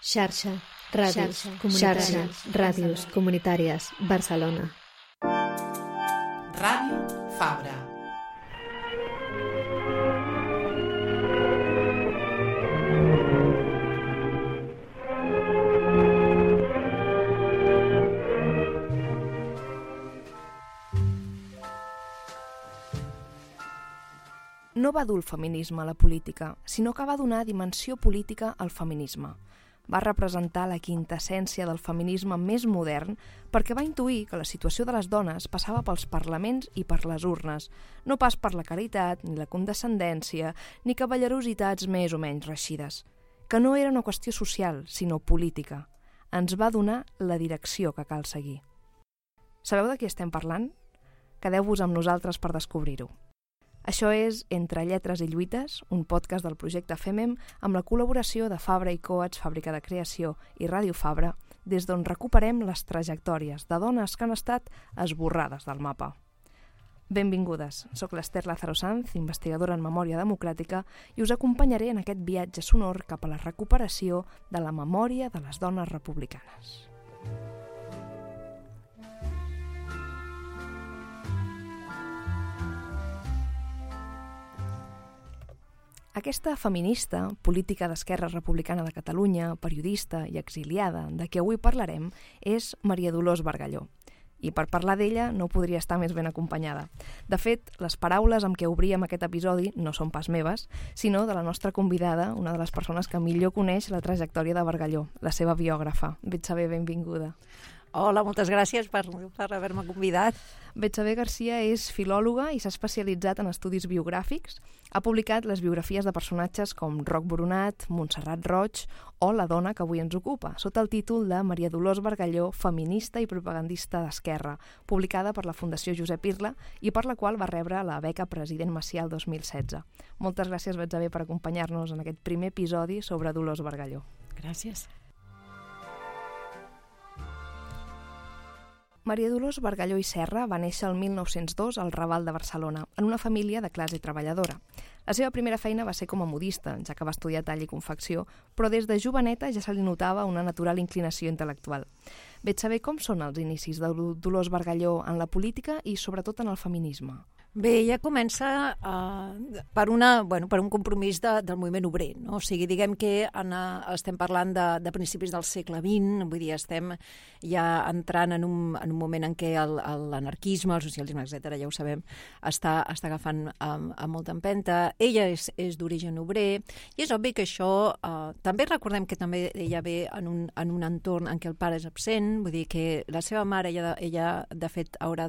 Xarxa, ràdios comunitàries, Barcelona. Ràdio Fabra. No va dur el feminisme a la política, sinó que va donar dimensió política al feminisme. Va representar la quintessència del feminisme més modern perquè va intuir que la situació de les dones passava pels parlaments i per les urnes, no pas per la caritat, ni la condescendència, ni cavallerositats més o menys reeixides, que no era una qüestió social, sinó política. Ens va donar la direcció que cal seguir. Sabeu de qui estem parlant? Quedeu-vos amb nosaltres per descobrir-ho. Això és Entre lletres i lluites, un podcast del projecte FEMEM amb la col·laboració de Fabra i Coats, Fàbrica de Creació i Ràdio Fabra, des d'on recuperem les trajectòries de dones que han estat esborrades del mapa. Benvingudes, soc l'Ester Lázaro Sanz, investigadora en memòria democràtica, i us acompanyaré en aquest viatge sonor cap a la recuperació de la memòria de les dones republicanes. Aquesta feminista, política d'Esquerra Republicana de Catalunya, periodista i exiliada, de qui avui parlarem, és Maria Dolors Bargalló. I per parlar d'ella no podria estar més ben acompanyada. De fet, les paraules amb què obríem aquest episodi no són pas meves, sinó de la nostra convidada, una de les persones que millor coneix la trajectòria de Bargalló, la seva biògrafa. Betxavé, benvinguda. Hola, moltes gràcies per haver-me convidat. Betxavé Garcia és filòloga i s'ha especialitzat en estudis biogràfics. Ha publicat les biografies de personatges com Roc Boronat, Montserrat Roig o la dona que avui ens ocupa, sota el títol de Maria Dolors Bargalló, feminista i propagandista d'Esquerra, publicada per la Fundació Josep Irla i per la qual va rebre la beca President Macià el 2016. Moltes gràcies, Betxavé, per acompanyar-nos en aquest primer episodi sobre Dolors Bargalló. Gràcies. Maria Dolors Bargalló i Serra va néixer el 1902 al Raval de Barcelona, en una família de classe treballadora. La seva primera feina va ser com a modista, ja que va estudiar tall i confecció, però des de joveneta ja se li notava una natural inclinació intel·lectual. Betxavé, com són els inicis de Dolors Bargalló en la política i sobretot en el feminisme? Bé, ella comença per un compromís del moviment obrer, no? O sigui, diguem que estem parlant de principis del segle XX, vull dir, estem ja entrant en un moment en què l'anarquisme, el socialisme, etc., ja ho sabem, està agafant amb molta empenta. Ella és d'origen obrer, i és obvi que això, també recordem que també ella ve en un entorn en què el pare és absent, vull dir que la seva mare, ella de fet haurà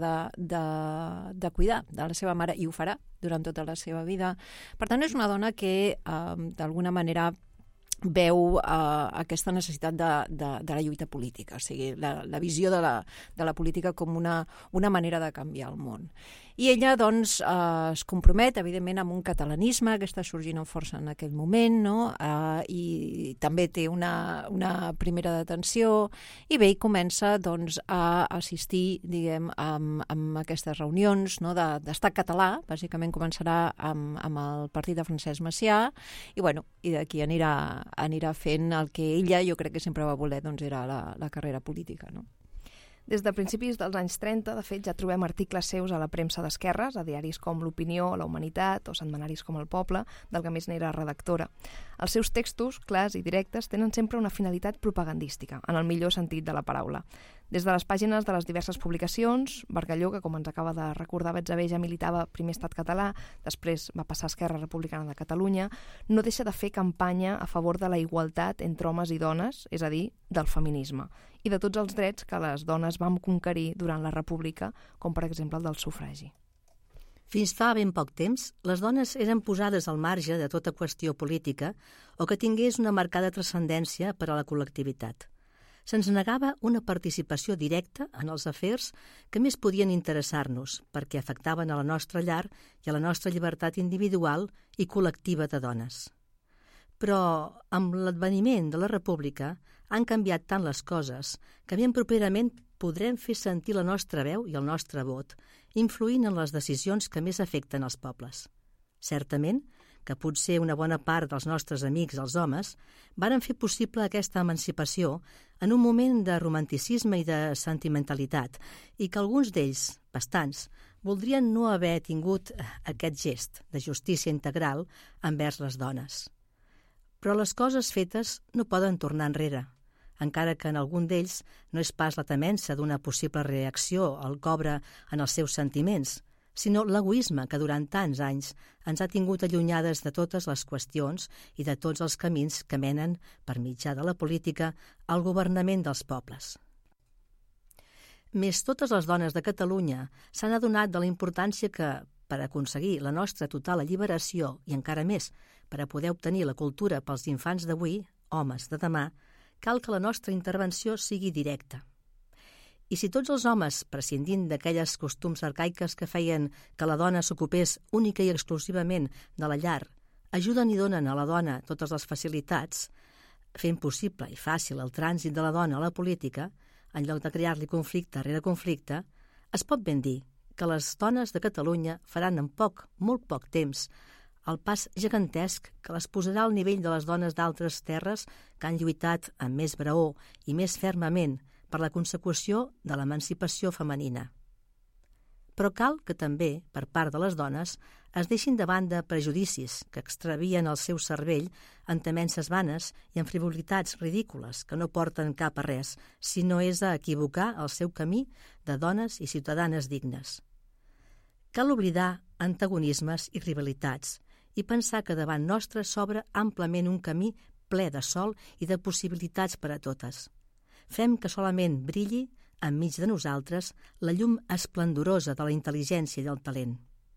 de cuidar de la seva mare, i ho farà durant tota la seva vida. Per tant, és una dona que d'alguna manera veu aquesta necessitat de la lluita política, o sigui, la visió de la política com una manera de canviar el món. I ella, doncs, es compromet, evidentment, amb un catalanisme que està sorgint amb força en aquell moment, no? I també té una primera detenció, i bé, comença, doncs, a assistir, diguem, amb aquestes reunions, no? d'estat català. Bàsicament començarà amb el partit de Francesc Macià, i d'aquí anirà fent el que ella, jo crec que sempre va voler, doncs, era la carrera política, no? Des de principis dels anys 30, de fet, ja trobem articles seus a la premsa d'esquerres, a diaris com L'Opinió, La Humanitat o setmanaris com El Poble, del que més n'era redactora. Els seus textos, clars i directes, tenen sempre una finalitat propagandística, en el millor sentit de la paraula. Des de les pàgines de les diverses publicacions, Bargalló, que com ens acaba de recordar Betxavé, ja militava primer Estat català, després va passar a Esquerra Republicana de Catalunya, no deixa de fer campanya a favor de la igualtat entre homes i dones, és a dir, del feminisme, i de tots els drets que les dones vam conquerir durant la República, com per exemple el del sufragi. Fins fa ben poc temps, les dones eren posades al marge de tota qüestió política o que tingués una marcada transcendència per a la col·lectivitat. Se'ns negava una participació directa en els afers que més podien interessar-nos perquè afectaven a la nostra llar i a la nostra llibertat individual i col·lectiva de dones. Però, amb l'adveniment de la República, han canviat tant les coses que ben properament podrem fer sentir la nostra veu i el nostre vot, influint en les decisions que més afecten els pobles. Certament, que potser una bona part dels nostres amics, els homes, varen fer possible aquesta emancipació en un moment de romanticisme i de sentimentalitat, i que alguns d'ells, bastants, voldrien no haver tingut aquest gest de justícia integral envers les dones. Però les coses fetes no poden tornar enrere, encara que en algun d'ells no és pas la temença d'una possible reacció al cobre en els seus sentiments, sinó l'egoisme que durant tants anys ens ha tingut allunyades de totes les qüestions i de tots els camins que menen, per mitjà de la política, al governament dels pobles. Més totes les dones de Catalunya s'han adonat de la importància que, per aconseguir la nostra total alliberació i encara més per a poder obtenir la cultura pels infants d'avui, homes de demà, cal que la nostra intervenció sigui directa. I si tots els homes, prescindint d'aquelles costums arcaiques que feien que la dona s'ocupés única i exclusivament de la llar, ajuden i donen a la dona totes les facilitats, fent possible i fàcil el trànsit de la dona a la política, en lloc de crear-li conflicte rere conflicte, es pot ben dir que les dones de Catalunya faran en molt poc temps, el pas gegantesc que les posarà al nivell de les dones d'altres terres que han lluitat amb més braó i més fermament per la consecució de l'emancipació femenina. Però cal que també, per part de les dones, es deixin de banda prejudicis que extravien el seu cervell en temences vanes i en frivolitats ridícules que no porten cap a res, si no és a equivocar el seu camí de dones i ciutadanes dignes. Cal oblidar antagonismes i rivalitats i pensar que davant nostre s'obre àmpliament un camí ple de sol i de possibilitats per a totes. Fem que solament brilli, enmig de nosaltres, la llum esplendorosa de la intel·ligència i del talent.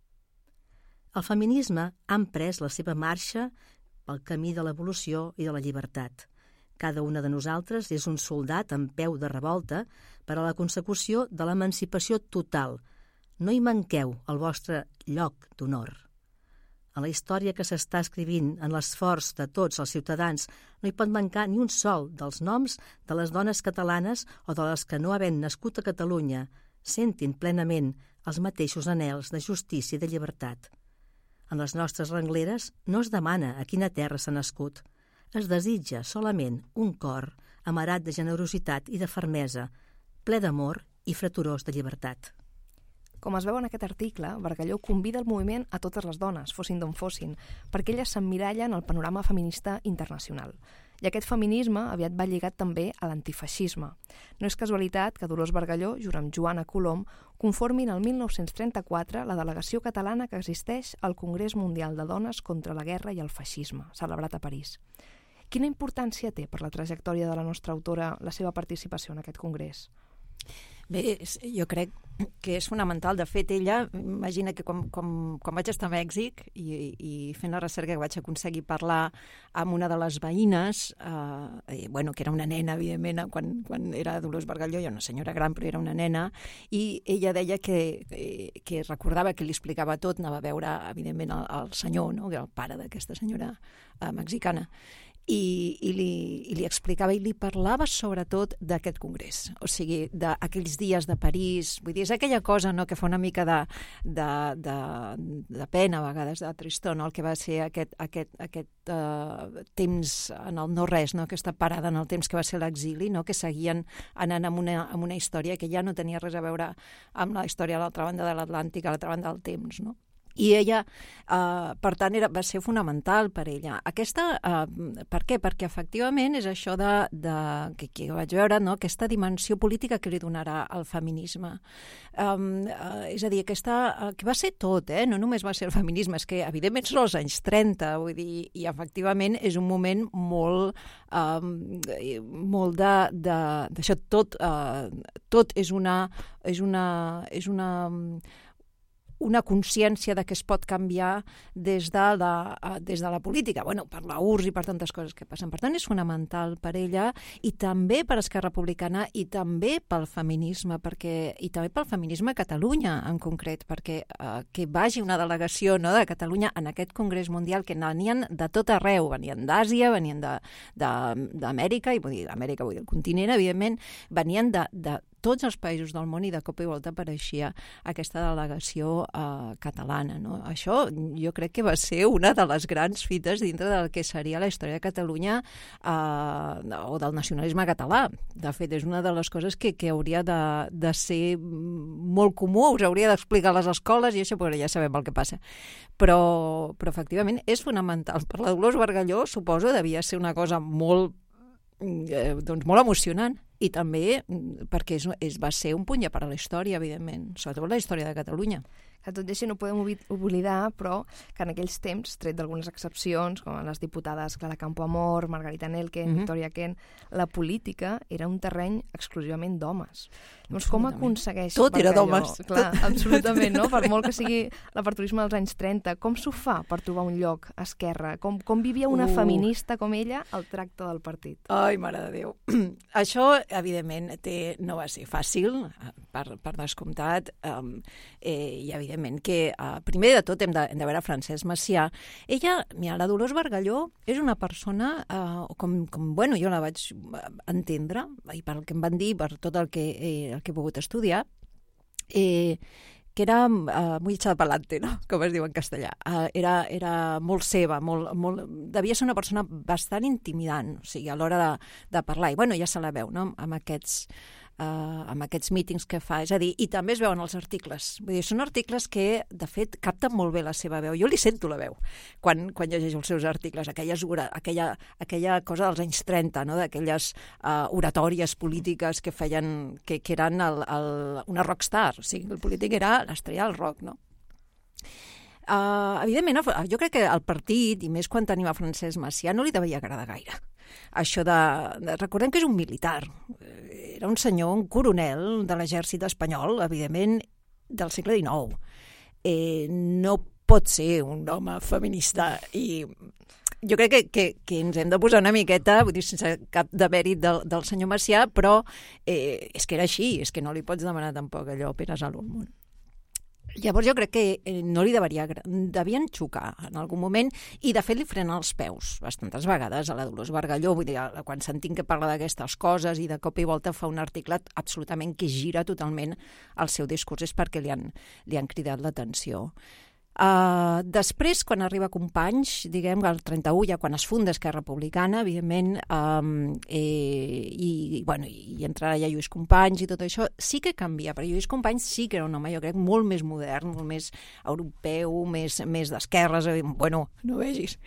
El feminisme ha emprès la seva marxa pel camí de l'evolució i de la llibertat. Cada una de nosaltres és un soldat en peu de revolta per a la consecució de l'emancipació total. No hi manqueu el vostre lloc d'honor. A la història que s'està escrivint en l'esforç de tots els ciutadans no hi pot mancar ni un sol dels noms de les dones catalanes o de les que no havent nascut a Catalunya sentin plenament els mateixos anhels de justícia i de llibertat. En les nostres rengleres no es demana a quina terra s'ha nascut. Es desitja solament un cor amarat de generositat i de fermesa, ple d'amor i freturós de llibertat. Com es veu en aquest article, Bargalló convida el moviment a totes les dones, fossin d'on fossin, perquè elles s'emmirallen al panorama feminista internacional. I aquest feminisme aviat va lligat també a l'antifeixisme. No és casualitat que Dolors Bargalló, junt amb Joana Colom, conformin el 1934 la delegació catalana que existeix al Congrés Mundial de Dones contra la Guerra i el Feixisme, celebrat a París. Quina importància té per la trajectòria de la nostra autora la seva participació en aquest congrés? Bé, jo crec que és fonamental. De fet, ella, imagina que quan vaig estar a Mèxic i fent la recerca que vaig aconseguir parlar amb una de les veïnes, que era una nena, evidentment, quan era Dolors Bargalló, ja una senyora gran, però era una nena, i ella deia que recordava que li explicava tot, anava a veure, evidentment, el senyor, no?, que era el pare d'aquesta senyora mexicana, i li explicava i li parlava sobretot d'aquest congrés, o sigui, d'aquells dies de París. Vull dir, és aquella cosa, no?, que fa una mica de pena a vegades, de tristor, no?, el que va ser aquest temps en el no-res, no?, aquesta parada en el temps que va ser l'exili, no?, que seguien anant amb una història que ja no tenia res a veure amb la història a l'altra banda de l'Atlàntic, a l'altra banda del temps, no? I ella, per tant, va ser fonamental per ella. Per què? Perquè efectivament és això que vaig veure, no?, aquesta dimensió política que li donarà al feminisme. És a dir, que va ser tot, no només va ser el feminisme, és que evidentment són els anys 30, vull dir, i efectivament és un moment molt d'això, tot és una consciència de que es pot canviar des de la política, per la URSS i per tantes coses que passen. Per tant, és fonamental per ella i també per Esquerra Republicana i també pel feminisme, i també pel feminisme a Catalunya en concret, perquè que vagi una delegació, no?, de Catalunya en aquest Congrés Mundial, que venien de tot arreu, venien d'Àsia, venien d'Amèrica, i vull dir, d'Amèrica, vull dir, el continent, evidentment, venien de tots els països del món i de cop i volta apareixia aquesta delegació catalana. No? Això jo crec que va ser una de les grans fites dintre del que seria la història de Catalunya o del nacionalisme català. De fet, és una de les coses que hauria de ser molt comú, us hauria d'explicar a les escoles i això, perquè ja sabem el que passa. Però efectivament és fonamental. Per la Dolors Bargalló, suposo, devia ser una cosa molt emocionant i també perquè va ser un punt ja per a la història, evidentment, sobretot la història de Catalunya. Que tot i així no podem oblidar, però, que en aquells temps, tret d'algunes excepcions, com les diputades Clara Campoamor, Margarita Nelken, Victoria Kent, la política era un terreny exclusivament d'homes. Llavors, com aconsegueix... Tot era d'homes. Clar, absolutament, no? Per molt que sigui l'aperturisme dels anys 30, com s'ho fa per trobar un lloc a Esquerra? Com vivia una feminista com ella al tracte del partit? Ai, mare de Déu. Això, evidentment, no va ser fàcil, per descomptat, i evidentment que primer de tot hem de veure Francesc Macià. Ella, mira, la Dolors Bargalló és una persona, bueno, jo la vaig entendre, i pel que em van dir, per tot el que he pogut estudiar, que era muy echada pa'lante, no? Com es diu en castellà. Era molt seva, devia ser una persona bastant intimidant, o sigui, a l'hora de parlar. I bueno, ja se la veu, no?, amb aquests mítings que fa. És a dir, i també es veuen els articles. Vull dir, són articles que, de fet, capten molt bé la seva veu. Jo li sento la veu quan llegeixo els seus articles, aquella cosa dels anys 30, no?, d'aquelles oratòries polítiques que feien, que eren una rockstar. O sigui, el polític era l'estrella del rock, no? Evidentment, jo crec que el partit, i més quan tenim a Francesc Macià, no li devia agradar gaire. Això recordem que és un militar, era un senyor, un coronel de l'exèrcit espanyol, evidentment, del segle XIX. No pot ser un home feminista i jo crec que ens hem de posar una miqueta, vull dir, sense cap demèrit del senyor Macià, però és que era així, és que no li pots demanar tampoc allò penes a l'un món. Llavors jo crec que no li devien xocar en algun moment i de fet li frenen els peus bastantes vegades a la Dolors Bargalló, vull dir, quan sentim que parla d'aquestes coses i de cop i volta fa un article absolutament que gira totalment el seu discurs és perquè li han cridat l'atenció. Després, quan arriba Companys, diguem, el 31, ja quan es funda Esquerra Republicana, evidentment, i entrarà ja Lluís Companys i tot això, sí que canvia, però Lluís Companys sí que era un home, jo crec, molt més modern, molt més europeu, més d'esquerres, bueno, no vegis.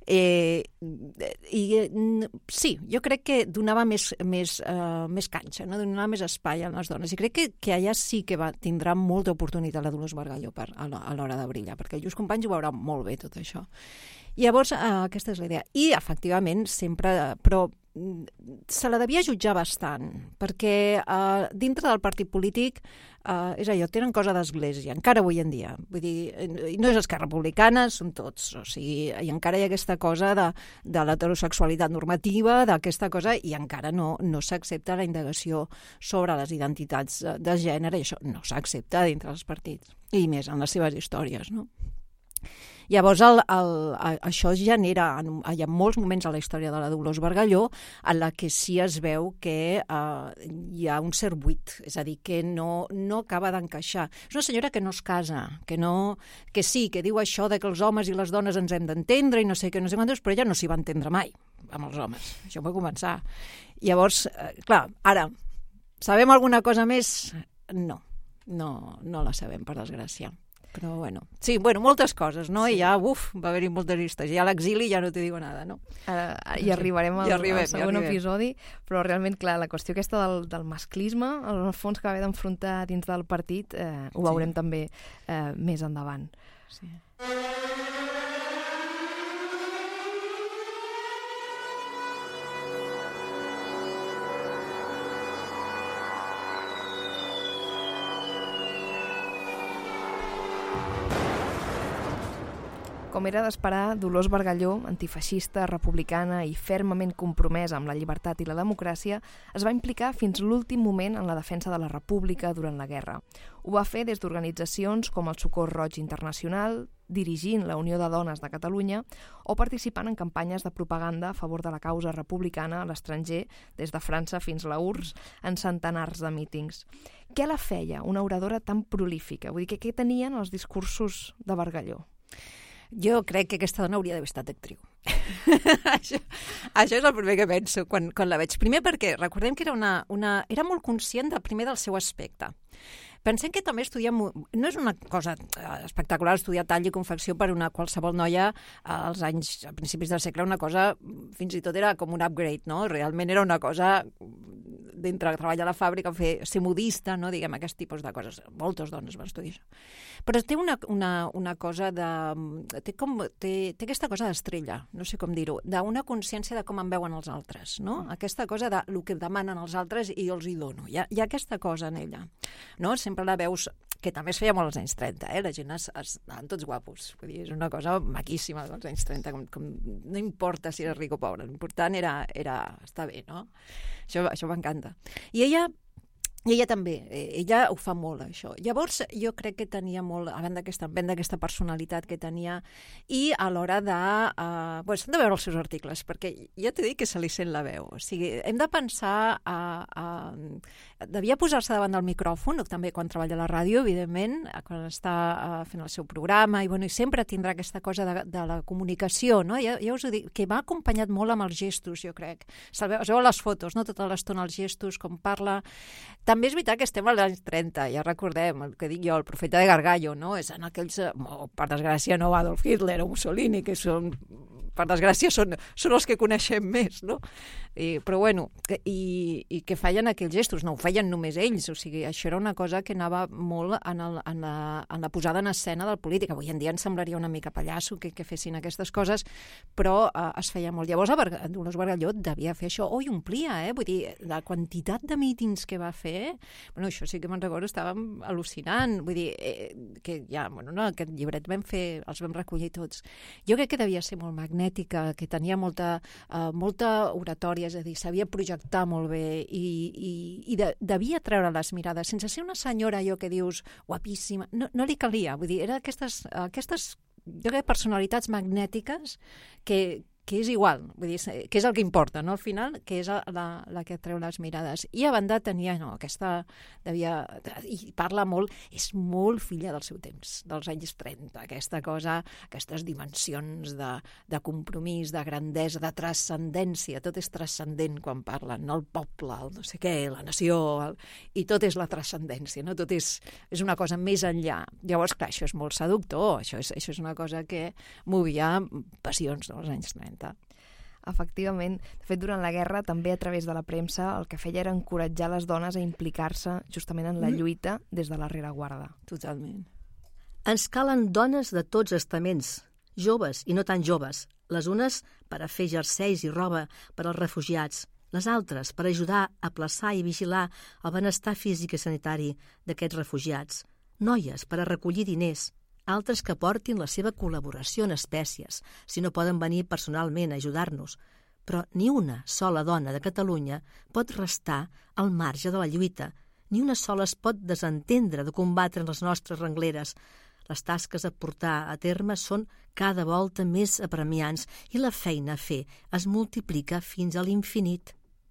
Sí, jo crec que donava més canxa, no? Donava més espai a les dones, i crec que allà sí que tindrà molta oportunitat la Dolors Bargalló a l'hora de brillar, perquè Lluís Companys ho veurà molt bé tot això. Llavors, aquesta és la idea. I, efectivament, sempre, però se la devia jutjar bastant, perquè dintre del partit polític és allò, tenen cosa d'església, encara avui en dia. Vull dir, no és Esquerra Republicana, són tots, o sigui, i encara hi ha aquesta cosa de l'heterosexualitat normativa, d'aquesta cosa, i encara no s'accepta la indagació sobre les identitats de gènere, i això no s'accepta dintre dels partits, i més en les seves històries, no? Llavors, això genera, hi ha molts moments a la història de la Dolors Bargalló en la que sí es veu que hi ha un cert buit, és a dir, que no acaba d'encaixar. És una senyora que no es casa, que sí, que diu això de que els homes i les dones ens hem d'entendre i no sé què, no sé quantos, però ella no s'hi va entendre mai amb els homes. Això va començar. Llavors, clar, ara, sabem alguna cosa més? No la sabem, per desgràcia. Però, bueno, sí, moltes coses, no? Sí. I ja, va haver-hi moltes llistes. Ja a l'exili ja no t'hi digo nada, no? Hi arribarem al segon episodi, però realment, clar, la qüestió aquesta del masclisme, en el fons que va haver d'enfrontar dins del partit, ho veurem també més endavant. Sí. Com era d'esperar, Dolors Bargalló, antifeixista, republicana i fermament compromesa amb la llibertat i la democràcia, es va implicar fins l'últim moment en la defensa de la República durant la guerra. Ho va fer des d'organitzacions com el Socors Roig Internacional, dirigint la Unió de Dones de Catalunya o participant en campanyes de propaganda a favor de la causa republicana a l'estranger, des de França fins a la URSS, en centenars de mítings. Què la feia una oradora tan prolífica? Vull dir, què tenien els discursos de Bargalló? Jo crec que aquesta dona hauria d'haver estat actriu. això és el primer que penso quan la veig. Primer perquè recordem que era molt conscient del seu aspecte. Pensem que també no és una cosa espectacular estudiar tall i confecció per una qualsevol noia a principis del segle, una cosa, fins i tot era com un upgrade, no? Realment era una cosa d'entre treballar a la fàbrica, ser modista, no? Diguem, aquest tipus de coses. Moltes dones van estudiar això. Però té una cosa té aquesta cosa d'estrella, no sé com dir-ho, d'una consciència de com em veuen els altres, no? Aquesta cosa de lo que demanen els altres i jo els hi dono. Hi ha aquesta cosa en ella, no? Sempre la veus, que també es feia molt als anys 30, la gent estaven tots guapos. Vull dir, és una cosa maquíssima dels anys 30, com no importa si eres ric o pobre, l'important era estar bé, no? Això m'encanta. I ella també, ella ho fa molt, això. Llavors, jo crec que tenia molt, a banda d'aquesta personalitat que tenia, i a l'hora de... s'han de veure els seus articles, perquè ja t'he dit que se li sent la veu. O sigui, hem de pensar... devia posar-se davant del micròfon, també quan treballa a la ràdio, evidentment, quan està fent el seu programa, i sempre tindrà aquesta cosa de la comunicació, no? Ja us ho dic, que m'ha acompanyat molt amb els gestos, jo crec. Es veu a les fotos, no? Tota l'estona els gestos, com parla... També és veritat que estem als anys 30, ja recordem el que dic jo, el profeta de Gargallo, no? És en aquells, per desgràcia, no Adolf Hitler o Mussolini, que són, per desgràcia, són els que coneixem més, no? Però bueno, i que feien aquells gestos, no ho feien només ells, o sigui, això era una cosa que anava molt en la posada en escena del polític. Avui en dia ens semblaria una mica pallasso que fessin aquestes coses, però es feia molt. Llavors, Dolors Bargalló devia fer això, i omplia, vull dir, la quantitat de mítings que va fer, això sí que me'n recordo, estàvem al·lucinant, vull dir, que ja, aquest llibret els vam recollir tots. Jo crec que devia ser molt magnètica, que tenia molta oratòria, és a dir, sabia projectar molt bé i devia treure les mirades, sense ser una senyora, allò que dius, guapíssima, no li calia, vull dir, eren aquestes jo crec, personalitats magnètiques que és igual, vull dir, que és el que importa, no? Al final, que és la que treu les mirades. I a banda tenia, i parla molt, és molt filla del seu temps, dels anys 30, aquesta cosa, aquestes dimensions de compromís, de grandesa, de transcendència, tot és transcendent quan parlen, no? El poble, el no sé què, la nació, i tot és la transcendència, no? Tot és una cosa més enllà. Llavors, clar, això és molt seductor, això és una cosa que movia passions dels anys 30. Efectivament. De fet, durant la guerra, també a través de la premsa, el que feia era encoratjar les dones a implicar-se justament en la lluita des de la rereguarda. Totalment. Ens calen dones de tots estaments, joves i no tan joves, les unes per a fer jerseis i roba per als refugiats, les altres per ajudar a plaçar i vigilar el benestar físic i sanitari d'aquests refugiats, noies per a recollir diners, altres que portin la seva col·laboració en espècies, si no poden venir personalment a ajudar-nos. Però ni una sola dona de Catalunya pot restar al marge de la lluita, ni una sola es pot desentendre de combatre en les nostres rengleres. Les tasques a portar a terme són cada volta més apremiants i la feina a fer es multiplica fins a l'infinit.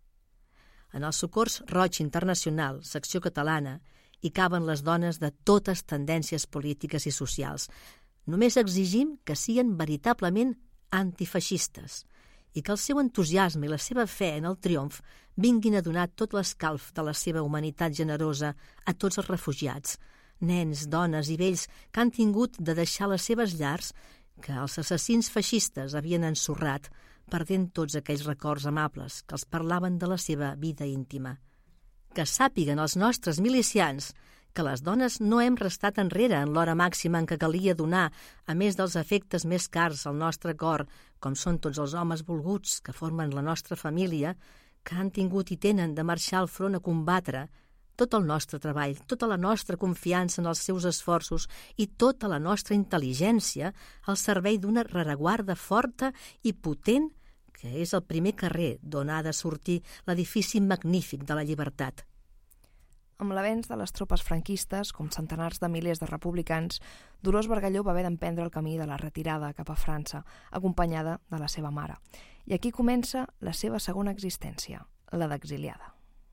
En el Socors Roig Internacional, secció catalana, hi caben les dones de totes tendències polítiques i socials. Només exigim que siguin veritablement antifeixistes i que el seu entusiasme i la seva fe en el triomf vinguin a donar tot l'escalf de la seva humanitat generosa a tots els refugiats, nens, dones i vells que han tingut de deixar les seves llars que els assassins feixistes havien ensorrat, perdent tots aquells records amables que els parlaven de la seva vida íntima. Que sàpiguen els nostres milicians que les dones no hem restat enrere en l'hora màxima en què calia donar, a més dels efectes més cars al nostre cor, com són tots els homes volguts que formen la nostra família, que han tingut i tenen de marxar al front a combatre, tot el nostre treball, tota la nostra confiança en els seus esforços i tota la nostra intel·ligència al servei d'una rereguarda forta i potent que és el primer carrer d'on ha de sortir l'edifici magnífic de la llibertat. Amb l'avenç de les tropes franquistes, com centenars de milers de republicans, Dolors Bargalló va haver d'emprendre el camí de la retirada cap a França, acompanyada de la seva mare. I aquí comença la seva segona existència, la d'exiliada.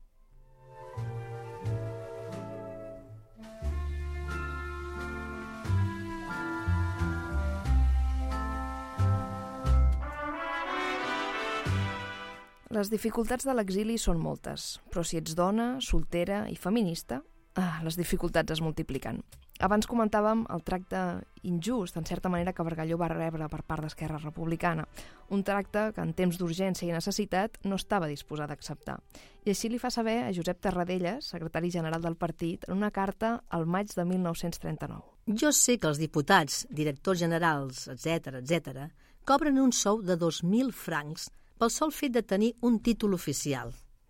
Les dificultats de l'exili són moltes, però si ets dona, soltera i feminista, les dificultats es multipliquen. Abans comentàvem el tracte injust, en certa manera, que Bargalló va rebre per part d'Esquerra Republicana, un tracte que en temps d'urgència i necessitat no estava disposada a acceptar. I així li fa saber a Josep Tarradellas, secretari general del partit, en una carta al maig de 1939. Jo sé que els diputats, directors generals, etc., cobren un sou de 2.000 francs pel sol fet de tenir un títol oficial.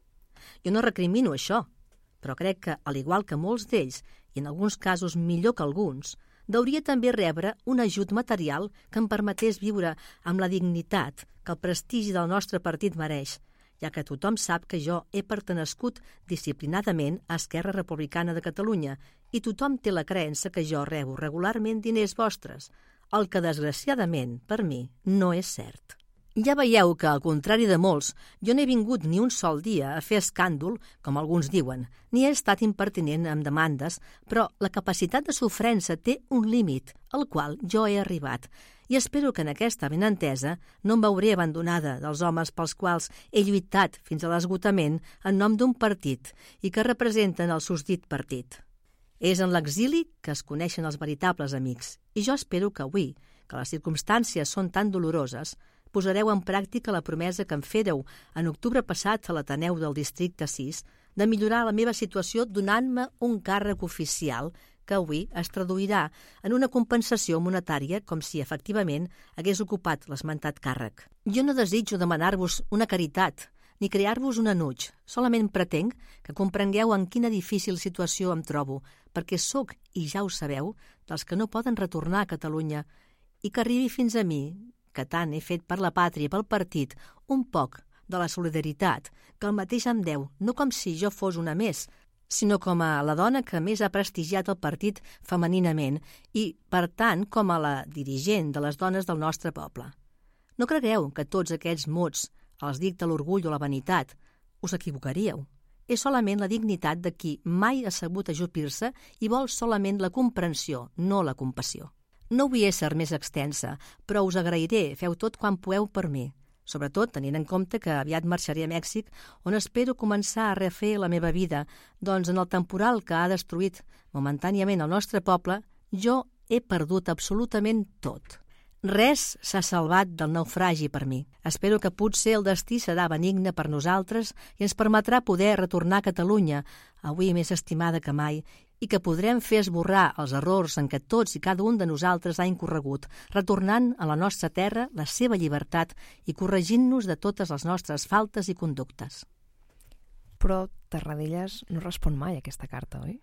Jo no recrimino això, però crec que, al igual que molts d'ells, i en alguns casos millor que alguns, hauria també rebre un ajut material que em permetés viure amb la dignitat que el prestigi del nostre partit mereix, ja que tothom sap que jo he pertenescut disciplinadament a Esquerra Republicana de Catalunya i tothom té la creença que jo rebo regularment diners vostres, el que, desgraciadament, per mi, no és cert. Ja veieu que, al contrari de molts, jo no he vingut ni un sol dia a fer escàndol, com alguns diuen, ni he estat impertinent amb demandes, però la capacitat de sofrença té un límit, al qual jo he arribat, i espero que en aquesta benentesa no em veuré abandonada dels homes pels quals he lluitat fins a l'esgotament en nom d'un partit i que representen el susdit partit. És en l'exili que es coneixen els veritables amics, i jo espero que avui, que les circumstàncies són tan doloroses, posareu en pràctica la promesa que em fèreu en octubre passat a l'Ateneu del Districte 6 de millorar la meva situació donant-me un càrrec oficial que avui es traduirà en una compensació monetària com si efectivament hagués ocupat l'esmentat càrrec. Jo no desitjo demanar-vos una caritat ni crear-vos un enuig, solament pretenc que comprengueu en quina difícil situació em trobo, perquè sóc, i ja ho sabeu, dels que no poden retornar a Catalunya i que arribi fins a mi, que tant he fet per la pàtria i pel partit, un poc de la solidaritat que el mateix em deu, no com si jo fos una més, sinó com a la dona que més ha prestigiat el partit femininament i, per tant, com a la dirigent de les dones del nostre poble. No cregueu que tots aquests mots els dicta l'orgull o la vanitat. Us equivocaríeu. És solament la dignitat de qui mai ha sabut ajupir-se i vol solament la comprensió, no la compassió. No vull ser més extensa, però us agrairé, feu tot quan pugueu per mi, sobretot tenint en compte que aviat marxaré a Mèxic, on espero començar a refer la meva vida, doncs en el temporal que ha destruït momentàniament el nostre poble, jo he perdut absolutament tot. Res s'ha salvat del naufragi per mi. Espero que potser el destí serà benigne per nosaltres i ens permetrà poder retornar a Catalunya, avui més estimada que mai, i que podrem fer esborrar els errors en què tots i cada un de nosaltres ha incorregut, retornant a la nostra terra la seva llibertat i corregint-nos de totes les nostres faltes i conductes. Però Tarradellas no respon mai a aquesta carta, oi?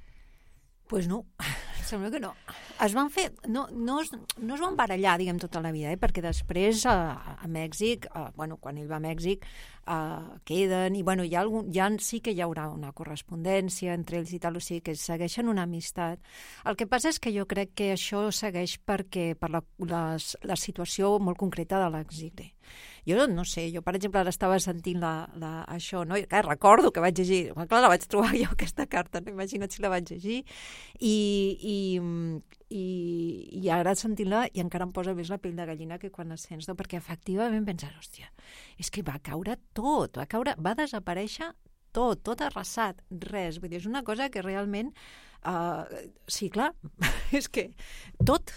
Pues no, sembla que no. Es van fer, no es van barallar, diguem, tota la vida, perquè després a Mèxic, quan ell va a Mèxic, queden, i ja sí que hi haurà una correspondència entre ells i tal, o sigui que segueixen una amistat. El que passa és que jo crec que això segueix per la situació molt concreta de l'exili. Jo no sé, per exemple ara estava sentint això, no? I clar, recordo que vaig llegir, clar, la vaig trobar jo aquesta carta, no? Imagina't si la vaig llegir, i ara sentint-la i encara em posa més la pell de gallina que quan la sents, no? Perquè efectivament penses, hòstia, és que va caure tot, va desaparèixer tot arrasat, res, vull dir, és una cosa que realment sí, clar, és que tot.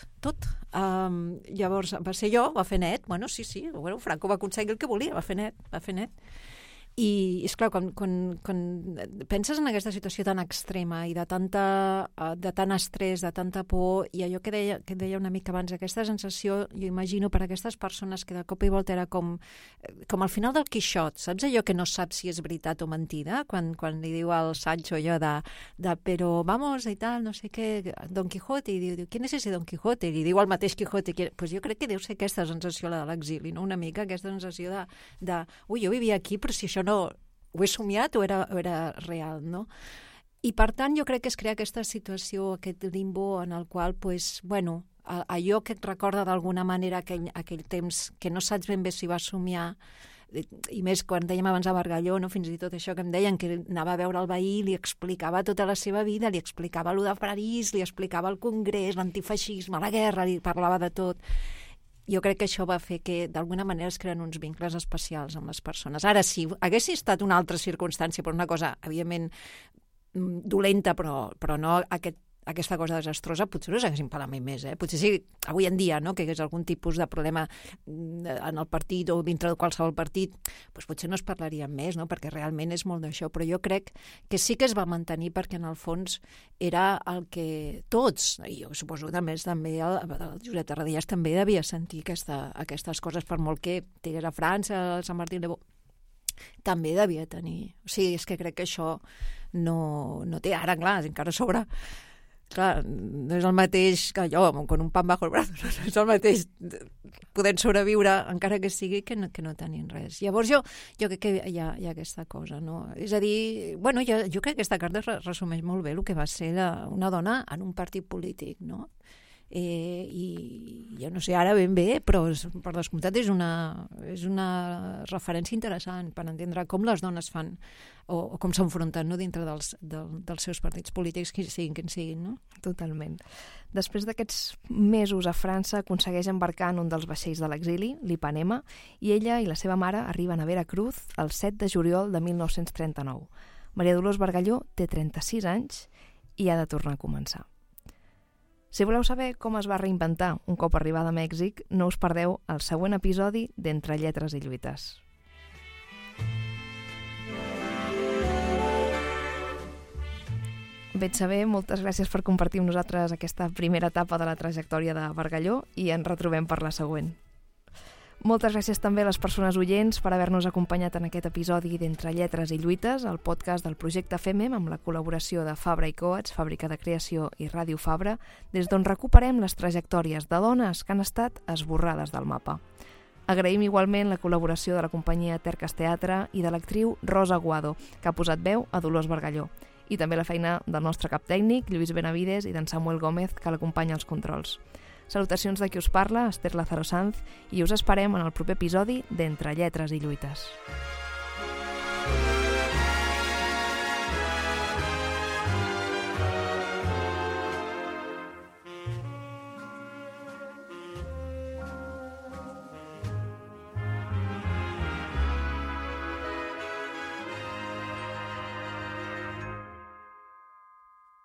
Llavors va ser jo, va fer net, sí, Franco va aconseguir el que volia, va fer net. I, esclar, quan penses en aquesta situació tan extrema i de tant estrès, de tanta por, i allò que deia una mica abans, aquesta sensació, jo imagino, per a aquestes persones que de cop i volta era com al final del Quixot, saps allò que no saps si és veritat o mentida? Quan li diu al Sancho allò de però vamos i tal, no sé què, Don Quijote, i diu, ¿quién es ese Don Quijote? I diu el mateix Quijote, pues jo crec que deu ser aquesta sensació, la de l'exili, no? Una mica aquesta sensació ui, jo vivia aquí, però si això no ho he somiat o era real, no? I per tant jo crec que es crea aquesta situació, aquest limbo en el qual, pues, bueno, allò que et recorda d'alguna manera aquell temps que no saps ben bé si va somiar, i més quan dèiem abans a Bargalló, no? Fins i tot això que em deien, que anava a veure el veí, li explicava tota la seva vida, li explicava allò de París, li explicava el Congrés, l'antifeixisme, la guerra, li parlava de tot. Jo crec que això va fer que, d'alguna manera, es creen uns vincles especials amb les persones. Ara, si hagués estat una altra circumstància, per una cosa, evidentment, dolenta, però no aquesta cosa desastrosa, potser no s'haguessin parlat mai més. Potser sí, avui en dia, no? Que hi hagués algun tipus de problema en el partit o dintre de qualsevol partit, doncs potser no es parlarien més, no? Perquè realment és molt d'això. Però jo crec que sí que es va mantenir perquè, en el fons, era el que tots, i jo suposo també el Josep Tarradellas també devia sentir aquestes coses, per molt que estigués a França, a Sant Martí de Bo, també devia tenir. O sigui, és que crec que això no té. Ara, clar, encara a sobre... Clar, no és el mateix que allò, con un pan bajo el brazo, no és el mateix podent sobreviure, encara que sigui, que no tenint res. Llavors jo crec que hi ha aquesta cosa, no? És a dir, bueno, jo crec que aquesta carta resumeix molt bé el que va ser una dona en un partit polític, no? I jo no sé ara ben bé, però per descomptat és una referència interessant per entendre com les dones fan o com s'enfronten, no, dintre dels seus partits polítics, quins siguin, no? Totalment. Després d'aquests mesos a França, aconsegueix embarcar en un dels vaixells de l'exili, l'Ipanema, i ella i la seva mare arriben a Veracruz el 7 de juliol de 1939. Maria Dolors Bargalló té 36 anys i ha de tornar a començar. Si voleu saber com es va reinventar un cop arribada a Mèxic, no us perdeu el següent episodi d'Entre lletres i lluites. Bé, saber, moltes gràcies per compartir amb nosaltres aquesta primera etapa de la trajectòria de Bargalló i ens retrobem per la següent. Moltes gràcies també a les persones oients per haver-nos acompanyat en aquest episodi d'Entre lletres i lluites, el podcast del projecte FEMEM amb la col·laboració de Fabra i Coats, Fàbrica de Creació i Ràdio Fabra, des d'on recuperem les trajectòries de dones que han estat esborrades del mapa. Agraïm igualment la col·laboració de la companyia Tercas Teatre i de l'actriu Rosa Guado, que ha posat veu a Dolors Bargalló, i també la feina del nostre cap tècnic, Lluís Benavides, i d'en Samuel Gómez, que l'acompanya als controls. Salutacions de qui us parla, Esther Lázaro Sanz, i us esperem en el proper episodi d'Entre lletres i lluites.